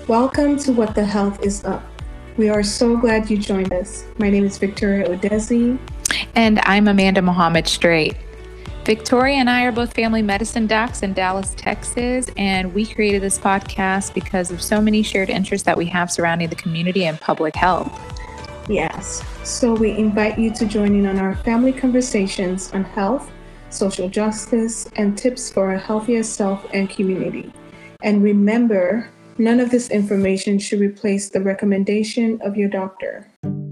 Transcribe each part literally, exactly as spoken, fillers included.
Welcome to What the Health is Up. We are so glad you joined us. My name is Victoria Odesi. And I'm Amanda Mohammed Straight. Victoria and I are both family medicine docs in Dallas, Texas, and we created this podcast because of so many shared interests that we have surrounding the community and public health. Yes, so we invite you to join in on our family conversations on health, social justice, and tips for a healthier self and community. And remember, none of this information should replace the recommendation of your doctor.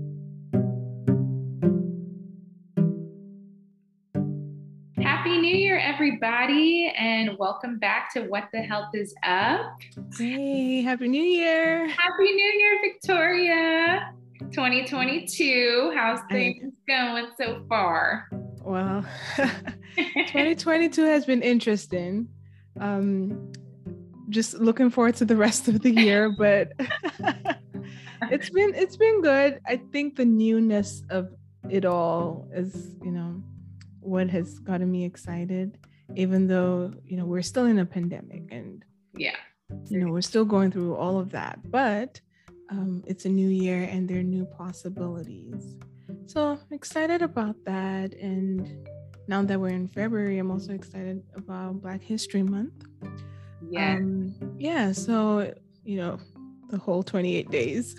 Happy New Year, everybody, and welcome back to What the Health is Up. Hey, Happy New Year. Happy New Year, Victoria. twenty twenty-two, how's things going so far? Well, twenty twenty-two has been interesting. Um, just looking forward to the rest of the year, but it's been it's been good. I think the newness of it all is, you know, what has gotten me excited, even though, you know, we're still in a pandemic and yeah, you know, we're still going through all of that, but um, it's a new year and there are new possibilities. So I'm excited about that. And now that we're in February, I'm also excited about Black History Month. Yeah. Um, yeah. So, you know, the whole twenty-eight days.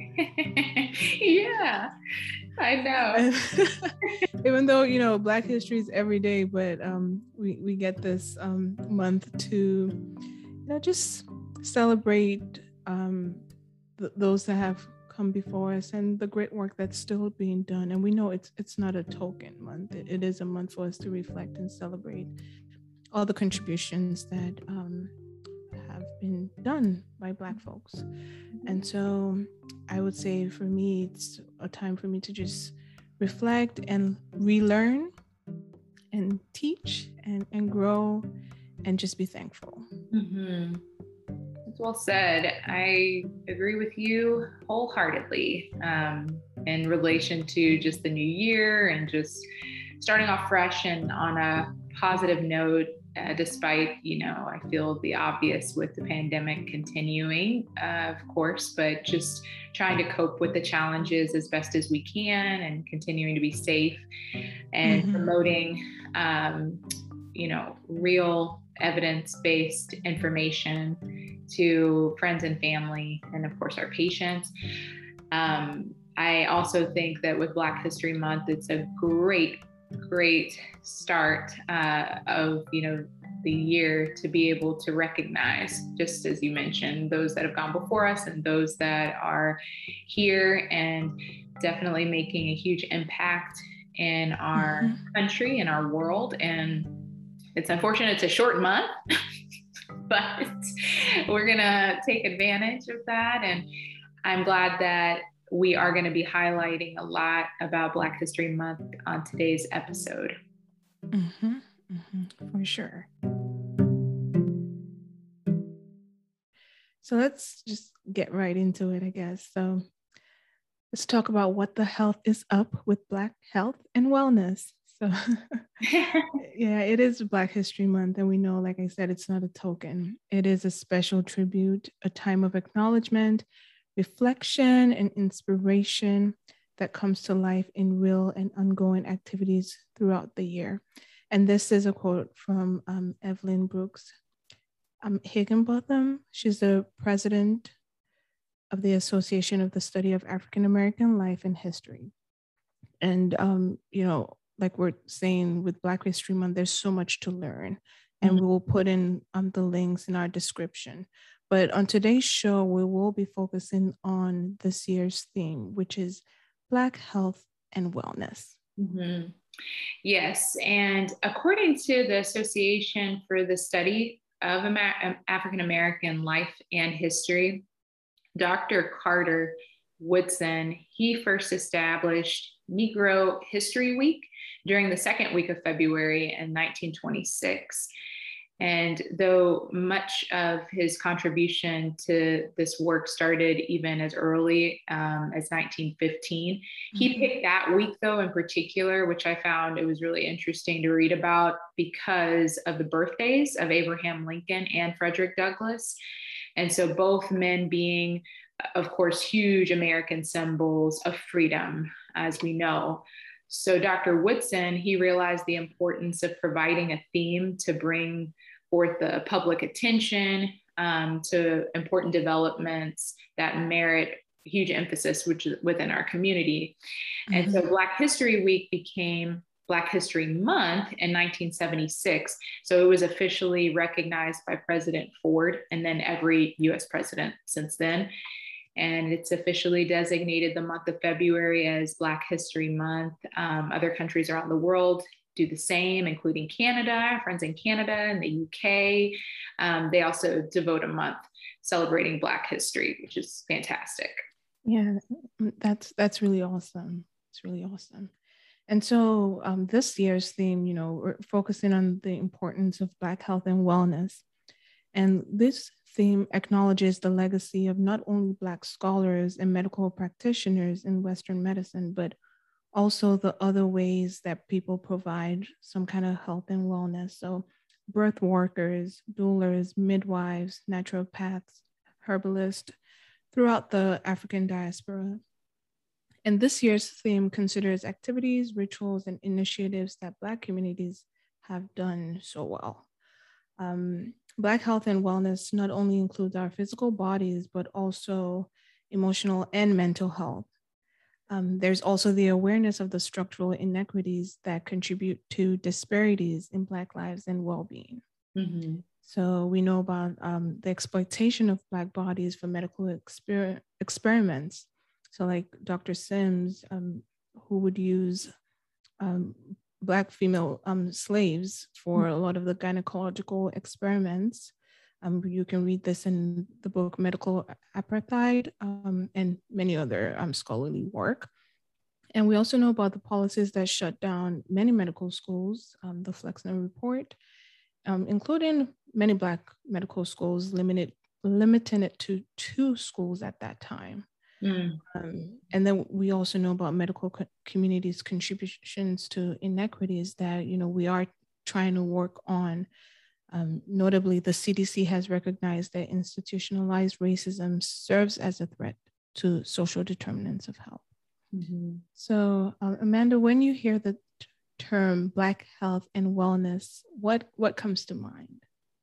Yeah, I know. Even though, you know, Black history is every day, but um, we, we get this um, month to, you know, just celebrate um, th- those that have come before us and the great work that's still being done. And we know it's it's not a token month. It, it is a month for us to reflect and celebrate all the contributions that um, have been done by Black folks. And so I would say for me, it's a time for me to just reflect and relearn and teach and, and grow and just be thankful. Mm-hmm. That's well said. I agree with you wholeheartedly um, in relation to just the new year and just starting off fresh and on a positive note. Uh, despite, you know, I feel the obvious with the pandemic continuing, uh, of course, but just trying to cope with the challenges as best as we can and continuing to be safe and mm-hmm. promoting, um, you know, real evidence-based information to friends and family and, of course, our patients. Um, I also think that with Black History Month, it's a great great start uh, of, you know, the year to be able to recognize, just as you mentioned, those that have gone before us and those that are here and definitely making a huge impact in our mm-hmm. country and our world. And it's unfortunate it's a short month, but we're gonna take advantage of that. And I'm glad that we are going to be highlighting a lot about Black History Month on today's episode. Mm-hmm, mm-hmm, for sure. So let's just get right into it, I guess. So let's talk about what the health is up with Black health and wellness. So yeah, it is Black History Month. And we know, like I said, it's not a token. It is a special tribute, a time of acknowledgement, reflection and inspiration that comes to life in real and ongoing activities throughout the year. And this is a quote from um, Evelyn Brooks um, Higginbotham. She's the president of the Association of the Study of African American Life and History. And, um, you know, like we're saying with Black History Month, there's so much to learn. And mm-hmm. we will put in um, the links in our description. But on today's show, we will be focusing on this year's theme, which is Black health and wellness. Mm-hmm. Yes. And according to the Association for the Study of Amer- African American Life and History, Doctor Carter Woodson, he first established Negro History Week during the second week of February in nineteen twenty-six. And though much of his contribution to this work started even as early um, as nineteen fifteen, mm-hmm. he picked that week, though, in particular, which I found it was really interesting to read about because of the birthdays of Abraham Lincoln and Frederick Douglass. And so both men being, of course, huge American symbols of freedom, as we know. So Doctor Woodson, he realized the importance of providing a theme to bring forth the public attention um, to important developments that merit huge emphasis which is within our community. Mm-hmm. And so Black History Week became Black History Month in nineteen seventy-six. So it was officially recognized by President Ford and then every U S president since then. And it's officially designated the month of February as Black History Month. Um, other countries around the world do the same, including Canada, friends in Canada and the U K. Um, they also devote a month celebrating Black history, which is fantastic. Yeah, that's that's really awesome. It's really awesome. And so um, this year's theme, you know, we're focusing on the importance of Black health and wellness. And this theme acknowledges the legacy of not only Black scholars and medical practitioners in Western medicine, but also the other ways that people provide some kind of health and wellness. So birth workers, doulas, midwives, naturopaths, herbalists throughout the African diaspora. And this year's theme considers activities, rituals, and initiatives that Black communities have done so well. Um, Black health and wellness not only includes our physical bodies, but also emotional and mental health. Um, there's also the awareness of the structural inequities that contribute to disparities in Black lives and well-being. Mm-hmm. So we know about um, the exploitation of Black bodies for medical exper- experiments. So like Doctor Sims, um, who would use um, Black female um, slaves for mm-hmm. a lot of the gynecological experiments. Um, you can read this in the book Medical Apartheid um, and many other um, scholarly work. And we also know about the policies that shut down many medical schools, um, the Flexner Report, um, including many Black medical schools, limited, limiting it to two schools at that time. Mm. Um, and then we also know about medical co- communities' contributions to inequities that, you know, we are trying to work on. Um, notably, the C D C has recognized that institutionalized racism serves as a threat to social determinants of health. Mm-hmm. So, uh, Amanda, when you hear the t- term Black health and wellness, what, what comes to mind?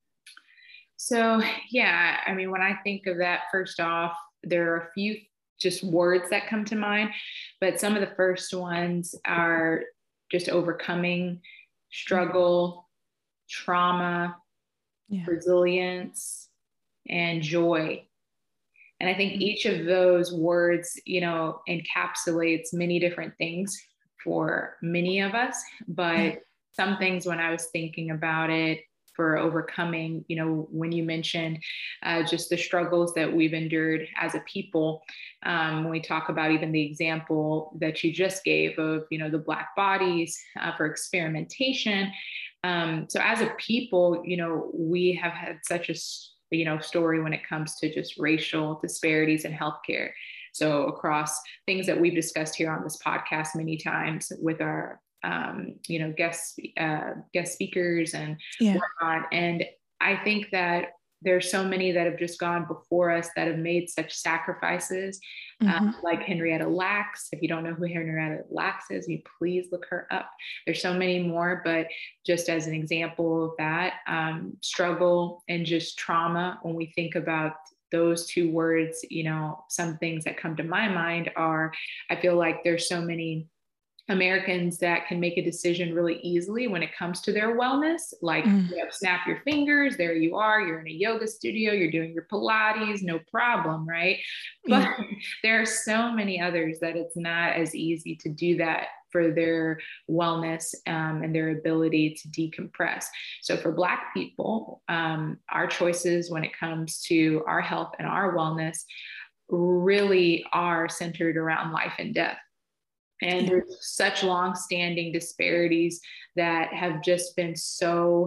So, yeah, I mean, when I think of that, first off, there are a few just words that come to mind, but some of the first ones are just overcoming struggle, trauma, yeah. resilience, and joy. And I think mm-hmm. each of those words, you know, encapsulates many different things for many of us, but yeah. some things when I was thinking about it for overcoming, you know, when you mentioned uh, just the struggles that we've endured as a people, um, when we talk about even the example that you just gave of, you know, the Black bodies uh, for experimentation. Um, so as a people, you know, we have had such a, you know, story when it comes to just racial disparities in healthcare. So across things that we've discussed here on this podcast many times with our Um, you know, guest uh, guest speakers and yeah. whatnot. And I think that there's so many that have just gone before us that have made such sacrifices, mm-hmm. uh, like Henrietta Lacks. If you don't know who Henrietta Lacks is, you please look her up. There's so many more, but just as an example of that, um, struggle and just trauma, when we think about those two words, you know, some things that come to my mind are, I feel like there's so many Americans that can make a decision really easily when it comes to their wellness, like mm. you know, snap your fingers, there you are, you're in a yoga studio, you're doing your Pilates, no problem, right? But yeah. there are so many others that it's not as easy to do that for their wellness um, and their ability to decompress. So for Black people, um, our choices when it comes to our health and our wellness really are centered around life and death. And there's such long-standing disparities that have just been so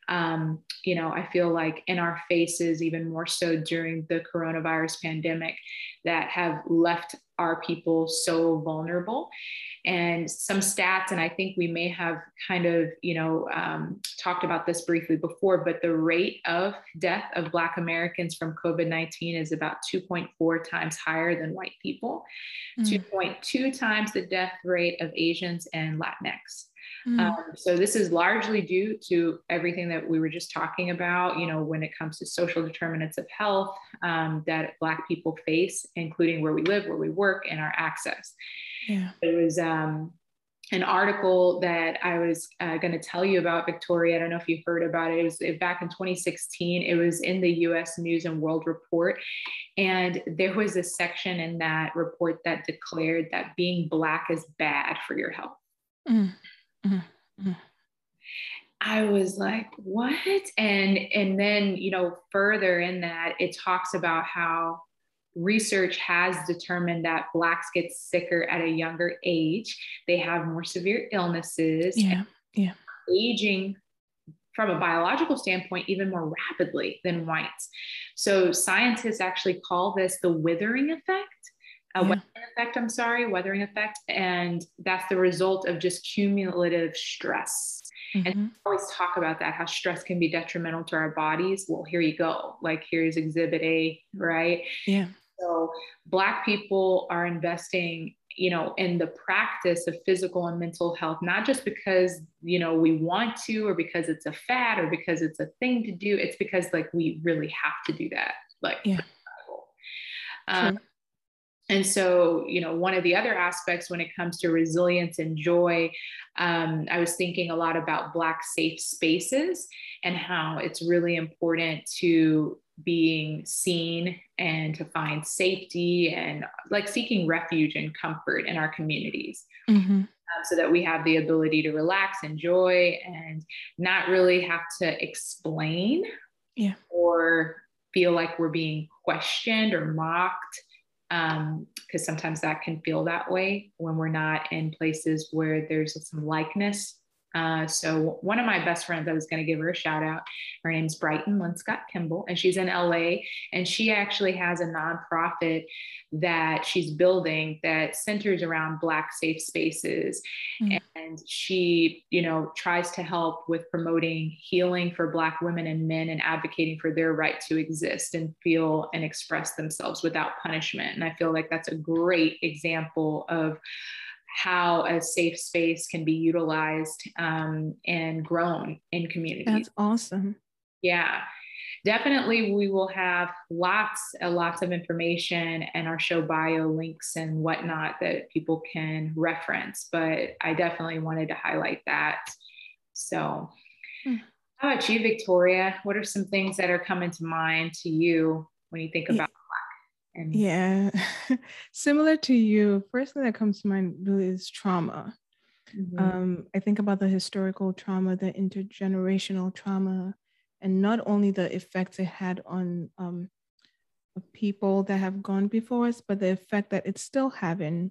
um, you know, I feel like in our faces, even more so during the coronavirus pandemic, that have left our people so vulnerable. And some stats, and I think we may have kind of, you know, um, talked about this briefly before, but the rate of death of Black Americans from COVID nineteen is about two point four times higher than white people, mm. two point two times the death rate of Asians and Latinx. Mm. Um, so this is largely due to everything that we were just talking about, you know, when it comes to social determinants of health um, that Black people face, including where we live, where we work, and our access. Yeah. There was um, an article that I was uh, going to tell you about, Victoria. I don't know if you heard about it. It was back in twenty sixteen. It was in the U S News and World Report. And there was a section in that report that declared that being Black is bad for your health. Mm. Mm-hmm. I was like, what? And, and then, you know, further in that, it talks about how research has determined that Blacks get sicker at a younger age. They have more severe illnesses. Yeah. Yeah. Aging from a biological standpoint, even more rapidly than whites. So scientists actually call this the withering effect. A yeah. weathering effect, I'm sorry, weathering effect. And that's the result of just cumulative stress. Mm-hmm. And I always talk about that, how stress can be detrimental to our bodies. Well, here you go. Like, here's exhibit A, right? Yeah. So Black people are investing, you know, in the practice of physical and mental health, not just because, you know, we want to, or because it's a fad, or because it's a thing to do. It's because, like, we really have to do that. Like, yeah. Um, and so, you know, one of the other aspects when it comes to resilience and joy, um, I was thinking a lot about Black safe spaces and how it's really important to being seen and to find safety and like seeking refuge and comfort in our communities. Mm-hmm. um, so that we have the ability to relax, enjoy, and not really have to explain yeah. or feel like we're being questioned or mocked. Um, because sometimes that can feel that way when we're not in places where there's some likeness. Uh, so one of my best friends, I was going to give her a shout out. Her name's Brighton Linscott Kimball, and she's in L A, and she actually has a nonprofit that she's building that centers around Black safe spaces. Mm. And she, you know, tries to help with promoting healing for Black women and men and advocating for their right to exist and feel and express themselves without punishment. And I feel like that's a great example of how a safe space can be utilized um, and grown in communities. That's awesome. Yeah, definitely. We will have lots and lots of information and our show bio links and whatnot that people can reference, but I definitely wanted to highlight that. So hmm. How about you, Victoria? What are some things that are coming to mind to you when you think about And yeah, similar to you, first thing that comes to mind really is trauma. Mm-hmm. Um, I think about the historical trauma, the intergenerational trauma, and not only the effects it had on um, people that have gone before us, but the effect that it's still having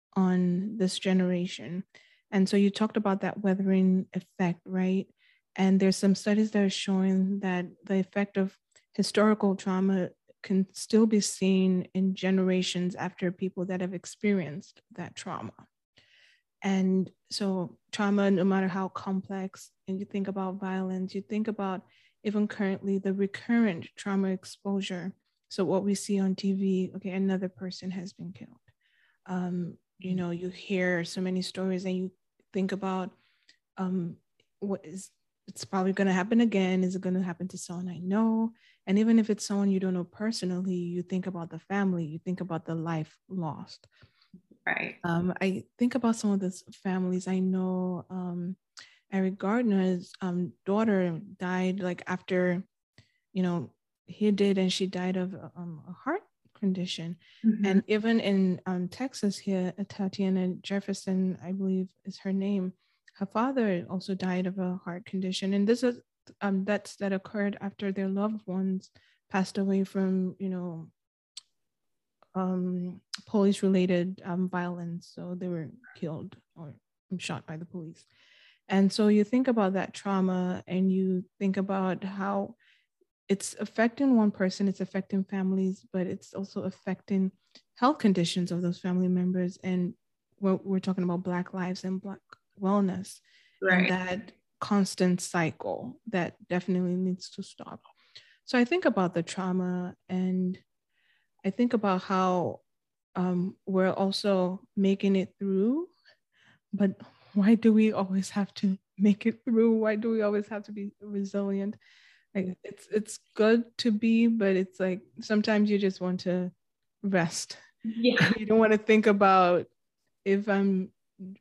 on this generation. And so you talked about that weathering effect, right? And there's some studies that are showing that the effect of historical trauma can still be seen in generations after people that have experienced that trauma. And so trauma, no matter how complex, and you think about violence, you think about even currently the recurrent trauma exposure. So what we see on T V, okay, another person has been killed. Um, you know, you hear so many stories and you think about um, what is, it's probably going to happen again. Is it going to happen to someone I know? And even if it's someone you don't know personally, you think about the family, you think about the life lost. Right. Um, I think about some of those families. I know um, Eric Gardner's um, daughter died like after, you know, he did, and she died of um, a heart condition. Mm-hmm. And even in um, Texas here, Tatiana Jefferson, I believe is her name, her father also died of a heart condition. And this is um, deaths that occurred after their loved ones passed away from, you know, um, police-related um, violence. So they were killed or shot by the police. And so you think about that trauma and you think about how it's affecting one person, it's affecting families, but it's also affecting health conditions of those family members. And we're, we're talking about Black lives and Black wellness, right, and that constant cycle that definitely needs to stop. So I think about the trauma, and I think about how um, we're also making it through, but why do we always have to make it through? Why do we always have to be resilient? Like it's it's good to be, but it's like sometimes you just want to rest. Yeah. You don't want to think about if I'm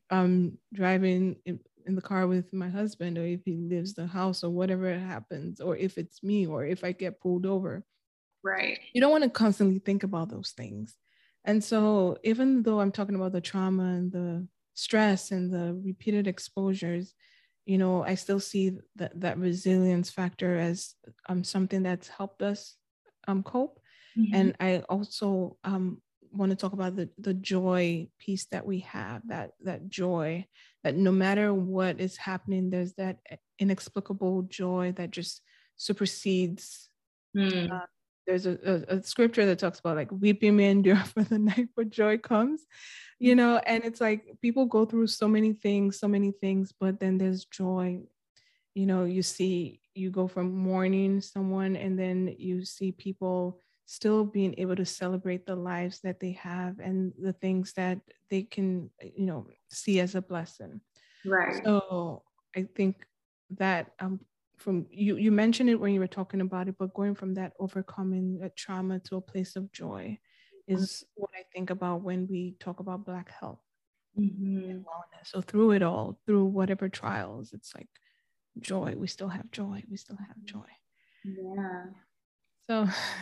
um driving in, in the car with my husband, or if he leaves the house, or whatever happens, or if it's me, or if I get pulled over. Right. You don't want to constantly think about those things. And so even though I'm talking about the trauma and the stress and the repeated exposures, you know, I still see that, that resilience factor as um, something that's helped us um, cope. Mm-hmm. And I also um, want to talk about the, the joy piece that we have, that, that joy, that no matter what is happening, there's that inexplicable joy that just supersedes. Mm. Uh, there's a, a, a scripture that talks about like weeping may endure for the night, but joy comes. You know, and it's like people go through so many things, so many things, but then there's joy. You know, you see, you go from mourning someone, and then you see people still being able to celebrate the lives that they have and the things that they can, you know, see as a blessing. Right. So I think that um, from you, you mentioned it when you were talking about it, but going from that overcoming that trauma to a place of joy is what I think about when we talk about Black health, mm-hmm, and wellness. So through it all, through whatever trials, it's like joy. We still have joy. We still have joy. Yeah. So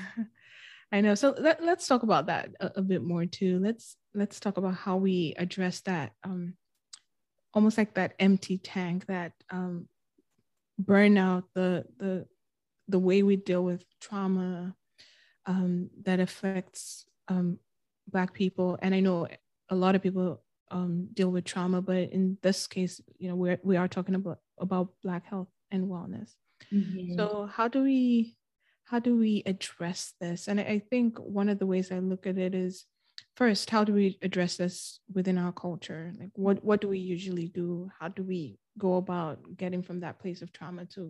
I know. So let, let's talk about that a, a bit more too. Let's let's talk about how we address that, um, almost like that empty tank, that um, burnout, the the the way we deal with trauma um, that affects um, Black people. And I know a lot of people um, deal with trauma, but in this case, you know, we're, we are talking about, about Black health and wellness. Mm-hmm. So how do we, how do we address this? And I think one of the ways I look at it is, first, how do we address this within our culture? Like what, what do we usually do? How do we go about getting from that place of trauma to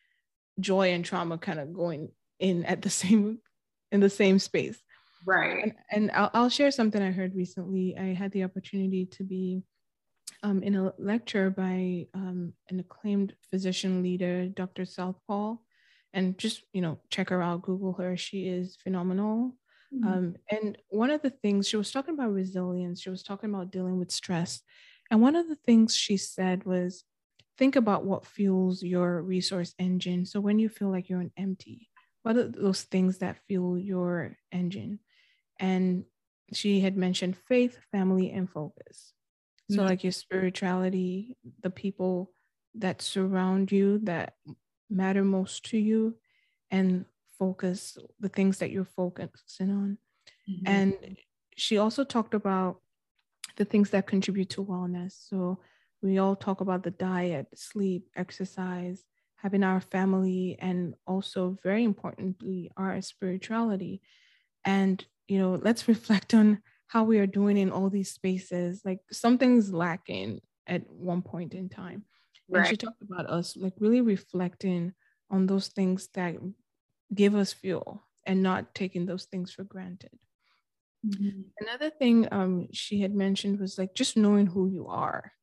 joy and trauma kind of going in at the same in the same space? Right. And, and I'll, I'll share something I heard recently. I had the opportunity to be um, in a lecture by um, an acclaimed physician leader, Doctor Southpaw, and just, you know, check her out, Google her. She is phenomenal. Mm-hmm. Um, and one of the things, she was talking about resilience. She was talking about dealing with stress. And one of the things she said was, think about what fuels your resource engine. So when you feel like you're on empty, what are those things that fuel your engine? And she had mentioned faith, family, and focus. So mm-hmm. like your spirituality, the people that surround you, that matter most to you, and focus, the things that you're focusing on. Mm-hmm. And she also talked about the things that contribute to wellness. So we all talk about the diet, sleep, exercise, having our family, and also very importantly, our spirituality. And, you know, let's reflect on how we are doing in all these spaces. Like something's lacking at one point in time. Right. And she talked about us like really reflecting on those things that give us fuel and not taking those things for granted. Mm-hmm. Another thing um, she had mentioned was like just knowing who you are.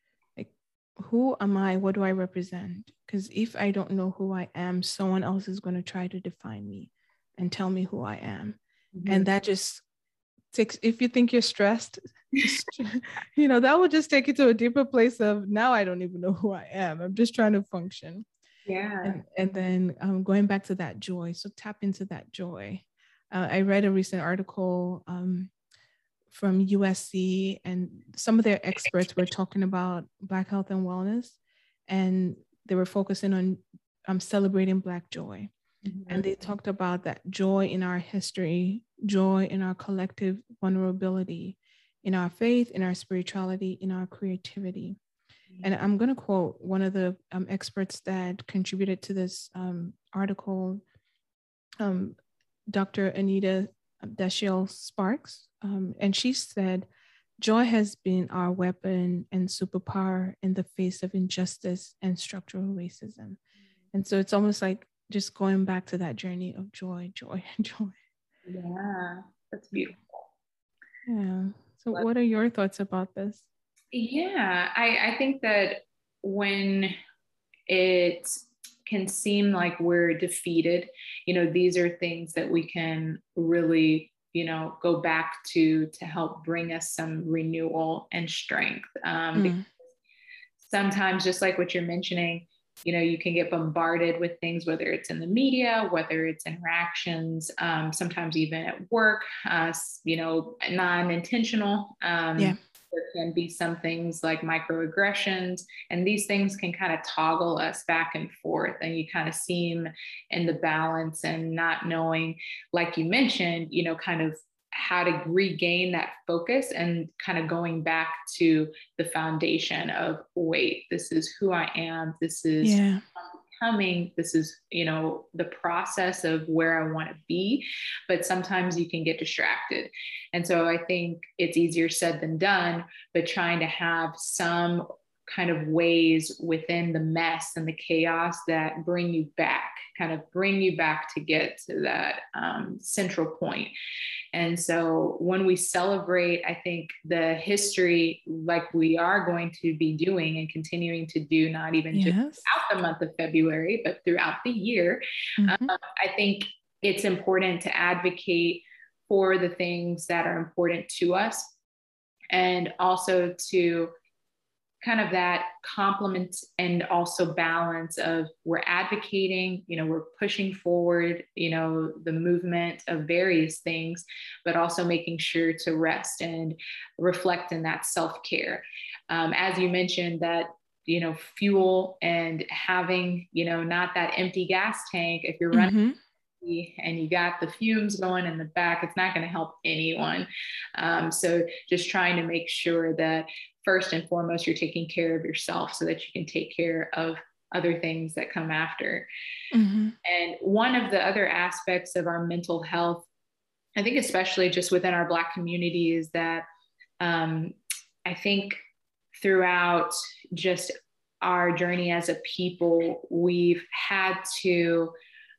Who am I? What do I represent? Because if I don't know who I am, someone else is going to try to define me and tell me who I am. Mm-hmm. And that just takes, if you think you're stressed, just, you know, that will just take you to a deeper place of now I don't even know who I am. I'm just trying to function. Yeah. And, and then um, going back to that joy. So tap into that joy. Uh, I read a recent article um, from U S C, and some of their experts were talking about Black health and wellness, and they were focusing on um, celebrating Black joy. Mm-hmm. And they talked about that joy in our history, joy in our collective vulnerability, in our faith, in our spirituality, in our creativity. And I'm going to quote one of the um, experts that contributed to this um, article, um, Doctor Anita Dashiell Sparks. Um, and she said, joy has been our weapon and superpower in the face of injustice and structural racism. And so it's almost like just going back to that journey of joy, joy, joy. Yeah, that's beautiful. Yeah. So what are your thoughts about this? Yeah, I, I think that when it can seem like we're defeated, you know, these are things that we can really, you know, go back to to help bring us some renewal and strength. Um, Mm. Sometimes, just like what you're mentioning, you know, you can get bombarded with things, whether it's in the media, whether it's interactions, um, sometimes even at work, uh, you know, non-intentional. Um, yeah. There can be some things like microaggressions, and these things can kind of toggle us back and forth, and you kind of seem in the balance and not knowing, like you mentioned, you know, kind of how to regain that focus and kind of going back to the foundation of, wait, this is who I am. This is yeah. becoming, this is, you know, the process of where I want to be. But sometimes you can get distracted. And so I think it's easier said than done, but trying to have some kind of ways within the mess and the chaos that bring you back, kind of bring you back to get to that um, central point. And so when we celebrate, I think the history, like we are going to be doing and continuing to do, not even yes. just throughout the month of February, but throughout the year, mm-hmm. um, I think it's important to advocate for the things that are important to us, and also to kind of that complement and also balance of, we're advocating, you know, we're pushing forward, you know, the movement of various things, but also making sure to rest and reflect in that self-care. Um, as you mentioned, that, you know, fuel and having, you know, not that empty gas tank, if you're running mm-hmm. and you got the fumes going in the back, it's not going to help anyone. Um, so just trying to make sure that first and foremost, you're taking care of yourself so that you can take care of other things that come after. Mm-hmm. And one of the other aspects of our mental health, I think, especially just within our Black community, is that um, I think throughout just our journey as a people, we've had to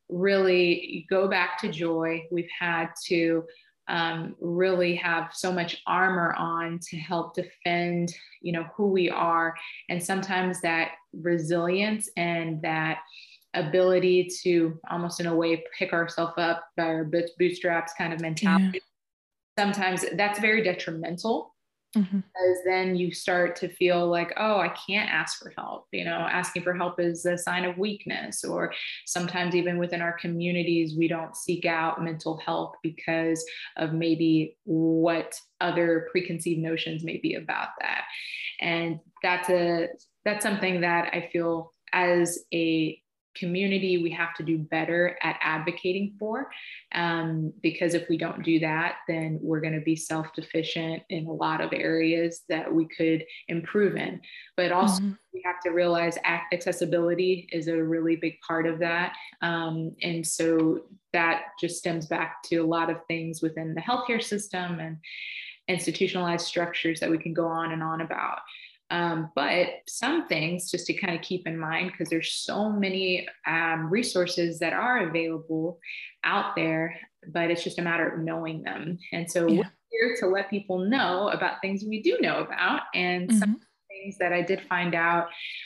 really go back to joy. We've had to um, really have so much armor on to help defend, you know, who we are. And sometimes that resilience and that ability to almost in a way pick ourselves up by our bootstraps kind of mentality, yeah. Sometimes that's very detrimental. Mm-hmm. Because then you start to feel like, oh, I can't ask for help. You know, asking for help is a sign of weakness. Or sometimes even within our communities, we don't seek out mental health because of maybe what other preconceived notions may be about that. And that's a that's something that I feel as a community we have to do better at advocating for, um, because if we don't do that, then we're going to be self-deficient in a lot of areas that we could improve in. But also mm-hmm. we have to realize accessibility is a really big part of that, um, and so that just stems back to a lot of things within the healthcare system and institutionalized structures that we can go on and on about. Um, but some things just to kind of keep in mind, because there's so many um, resources that are available out there, but it's just a matter of knowing them. And so yeah. we're here to let people know about things we do know about, and mm-hmm. some things that I did find out,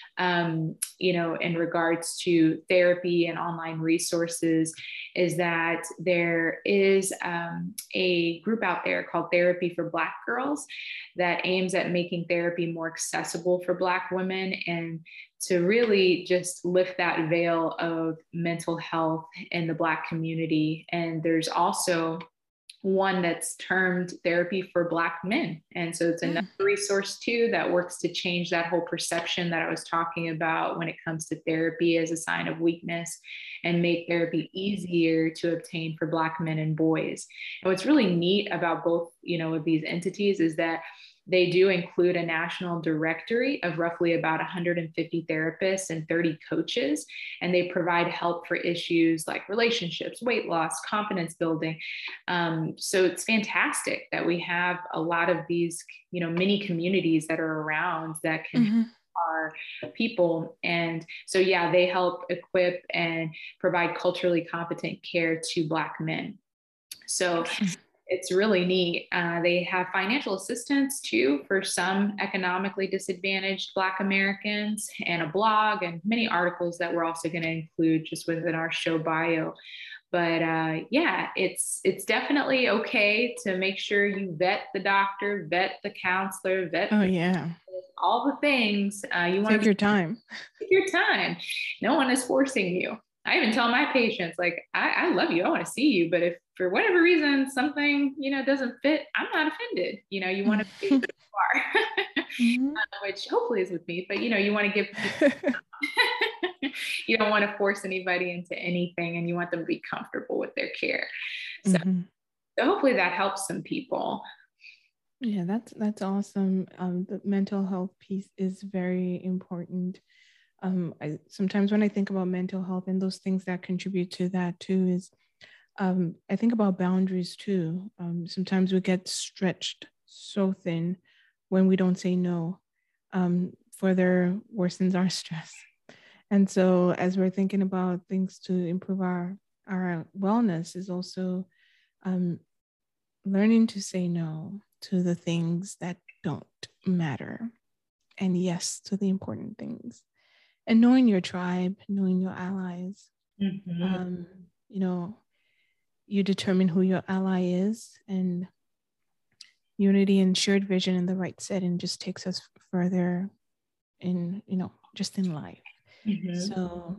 um, you know, in regards to therapy and online resources, is that there is um, a group out there called Therapy for Black Girls that aims at making therapy more accessible for Black women, and to really just lift that veil of mental health in the Black community. And there's also one that's termed Therapy for Black Men. And so it's another mm. resource too that works to change that whole perception that I was talking about when it comes to therapy as a sign of weakness, and make therapy easier to obtain for Black men and boys. And what's really neat about both, you know, of these entities is that they do include a national directory of roughly about one hundred fifty therapists and thirty coaches, and they provide help for issues like relationships, weight loss, confidence building. Um, so it's fantastic that we have a lot of these, you know, mini communities that are around that can mm-hmm. our people. And so, yeah, they help equip and provide culturally competent care to Black men. So it's really neat. Uh, they have financial assistance too for some economically disadvantaged Black Americans, and a blog and many articles that we're also going to include just within our show bio. But uh, yeah, it's it's definitely okay to make sure you vet the doctor, vet the counselor, vet oh the, yeah, all the things. Uh, you want to take your time. Take your time. No one is forcing you. I even tell my patients, like, I, I love you. I want to see you. But if for whatever reason, something, you know, doesn't fit, I'm not offended. You know, you want to be who you are, mm-hmm. uh, which hopefully is with me, but, you know, you want to give people, you don't want to force anybody into anything, and you want them to be comfortable with their care. So, mm-hmm. so hopefully that helps some people. Yeah, that's, that's awesome. Um, the mental health piece is very important. Um, I, sometimes when I think about mental health and those things that contribute to that too is, um, I think about boundaries too. Um, sometimes we get stretched so thin when we don't say no, um, further worsens our stress. And so as we're thinking about things to improve our, our wellness is also um, learning to say no to the things that don't matter, and yes to the important things. And knowing your tribe, knowing your allies, mm-hmm. um, you know, you determine who your ally is, and unity and shared vision in the right setting just takes us further in, you know, just in life. Mm-hmm. So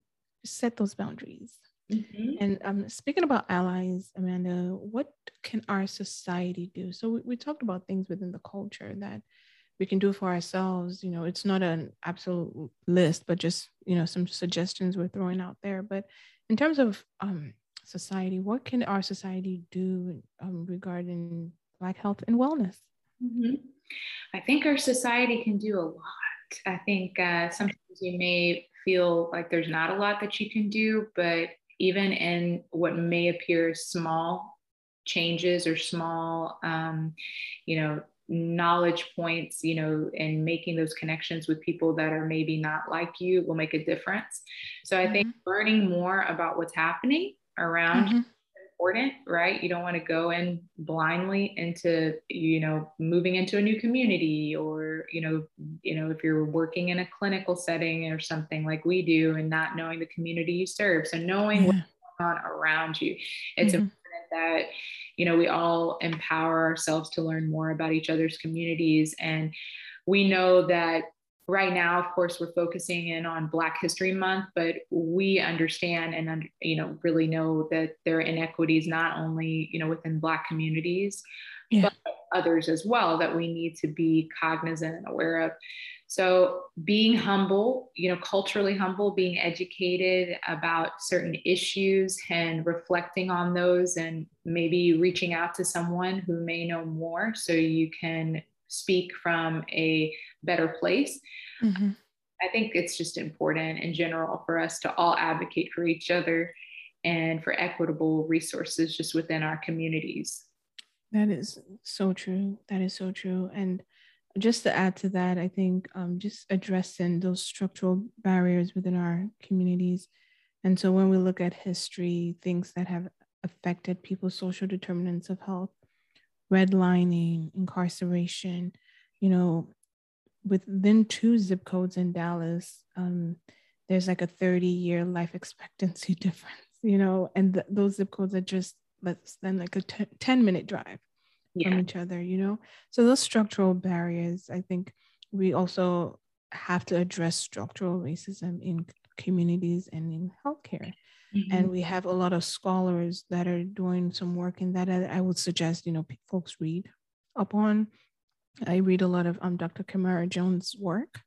set those boundaries. Mm-hmm. And um, speaking about allies, Amanda, what can our society do? So we, we talked about things within the culture that we can do for ourselves. You know, it's not an absolute list, but just, you know, some suggestions we're throwing out there. But in terms of um, society, what can our society do um, regarding Black health and wellness? Mm-hmm. I think our society can do a lot. I think uh, sometimes you may feel like there's not a lot that you can do, but even in what may appear small changes or small, um, you know, knowledge points, you know, and making those connections with people that are maybe not like you will make a difference. So I mm-hmm. think learning more about what's happening around mm-hmm. is important, right? You don't want to go in blindly into, you know, moving into a new community, or, you know, you know, if you're working in a clinical setting or something like we do, and not knowing the community you serve. So knowing yeah. what's going on around you, it's mm-hmm. important that, you know, we all empower ourselves to learn more about each other's communities. And we know that right now, of course, we're focusing in on Black History Month, but we understand and, you know, really know that there are inequities, not only, you know, within Black communities, yeah. but others as well, that we need to be cognizant and aware of. So being humble, you know, culturally humble, being educated about certain issues and reflecting on those, and maybe reaching out to someone who may know more so you can speak from a better place. Mm-hmm. I think it's just important in general for us to all advocate for each other and for equitable resources just within our communities. That is so true. That is so true. And just to add to that, I think um, just addressing those structural barriers within our communities. And so when we look at history, things that have affected people's social determinants of health, redlining, incarceration, you know, within two zip codes in Dallas, um, there's like a thirty year life expectancy difference, you know, and th- those zip codes are just less than like a t- ten minute drive yeah. from each other, you know? So those structural barriers, I think we also have to address structural racism in communities and in healthcare. Mm-hmm. And we have a lot of scholars that are doing some work in that. I, I would suggest, you know, p- folks read up on. I read a lot of um, Doctor Kamara Jones' work.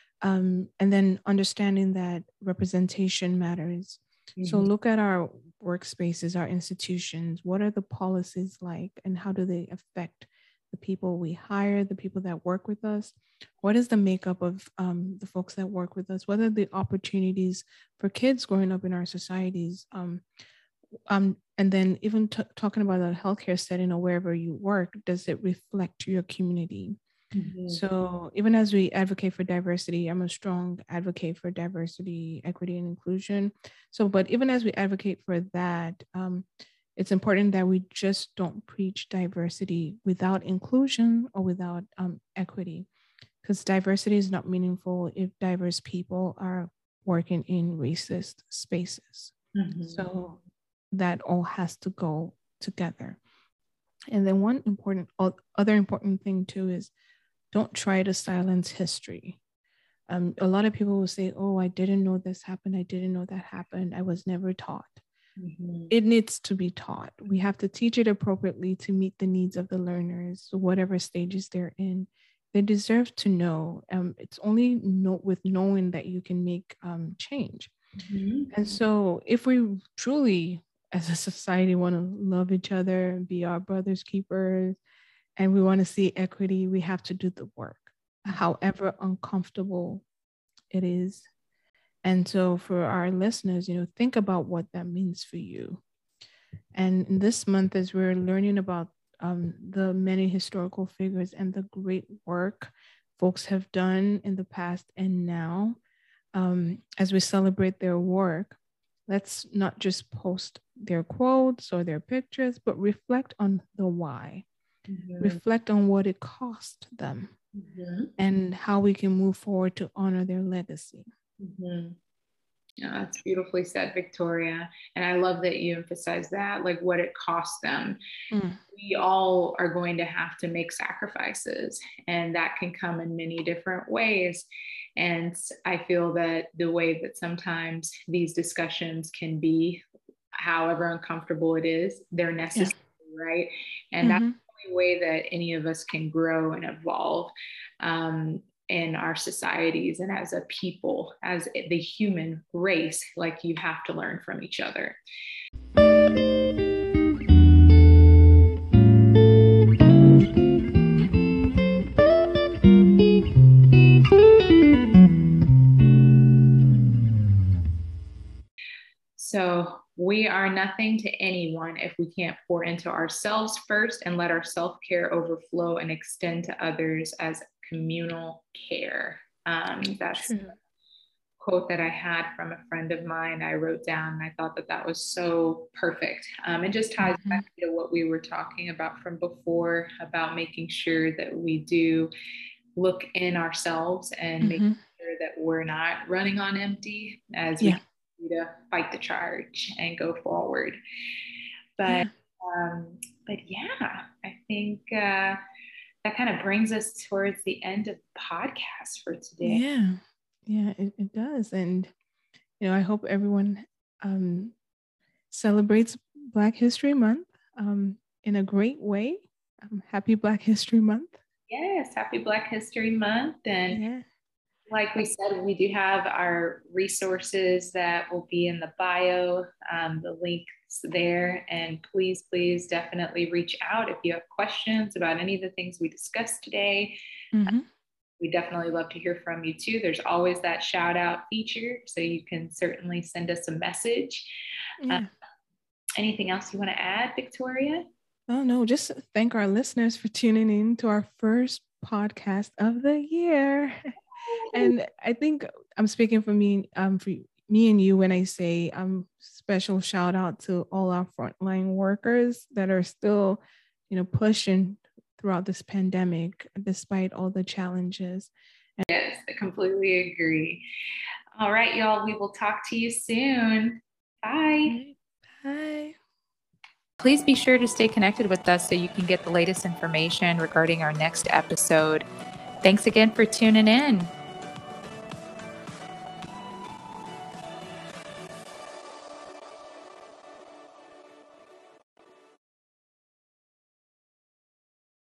Um, and then understanding that representation matters. Mm-hmm. So look at our workspaces, our institutions. What are the policies like, and how do they affect the people we hire, the people that work with us? What is the makeup of um, the folks that work with us? What are the opportunities for kids growing up in our societies? Um, um, and then even t- talking about a healthcare setting or wherever you work, does it reflect your community? Mm-hmm. So even as we advocate for diversity, I'm a strong advocate for diversity, equity, and inclusion. So, but even as we advocate for that, um, it's important that we just don't preach diversity without inclusion or without um, equity, because diversity is not meaningful if diverse people are working in racist spaces. Mm-hmm. So that all has to go together. And then one important, other important thing too is don't try to silence history. Um, a lot of people will say, oh, I didn't know this happened. I didn't know that happened. I was never taught. Mm-hmm. It needs to be taught. We have to teach it appropriately to meet the needs of the learners, whatever stages they're in. They deserve to know. Um, it's only know, with knowing that you can make um, change. Mm-hmm. And so if we truly, as a society, want to love each other and be our brother's keepers, and we want to see equity, we have to do the work, however uncomfortable it is. And so for our listeners, you know, think about what that means for you. And this month, as we're learning about um, the many historical figures and the great work folks have done in the past and now, um, as we celebrate their work, let's not just post their quotes or their pictures, but reflect on the why. Mm-hmm. Reflect on what it cost them, mm-hmm. and how we can move forward to honor their legacy. Mm-hmm. Yeah, that's beautifully said, Victoria. And I love that you emphasize that, like what it cost them. Mm. We all are going to have to make sacrifices, and that can come in many different ways. And I feel that the way that sometimes these discussions can be, however uncomfortable it is, they're necessary, yeah. right? And mm-hmm. that's the only way that any of us can grow and evolve um, in our societies and as a people, as the human race. Like, you have to learn from each other. So we are nothing to anyone if we can't pour into ourselves first and let our self-care overflow and extend to others as communal care. Um, that's True. A quote that I had from a friend of mine I wrote down, and I thought that that was so perfect. Um, it just ties mm-hmm. back to what we were talking about from before, about making sure that we do look in ourselves and mm-hmm. make sure that we're not running on empty as yeah. we to fight the charge and go forward. But yeah. um but yeah I think uh that kind of brings us towards the end of the podcast for today. Yeah yeah it, it does. And you know, I hope everyone um celebrates Black History Month um in a great way. Um, happy Black History Month. Yes, happy Black History Month. And yeah. like we said, we do have our resources that will be in the bio, um, the links there. And please, please definitely reach out if you have questions about any of the things we discussed today. Mm-hmm. Um, we definitely love to hear from you too. There's always that shout out feature, so you can certainly send us a message. Yeah. Um, anything else you want to add, Victoria? Oh, no, just thank our listeners for tuning in to our first podcast of the year. And I think I'm speaking for me, um, for me and you when I say um, special shout out to all our frontline workers that are still, you know, pushing throughout this pandemic despite all the challenges. And- yes, I completely agree. All right, y'all, we will talk to you soon. Bye. Bye. Please be sure to stay connected with us so you can get the latest information regarding our next episode. Thanks again for tuning in.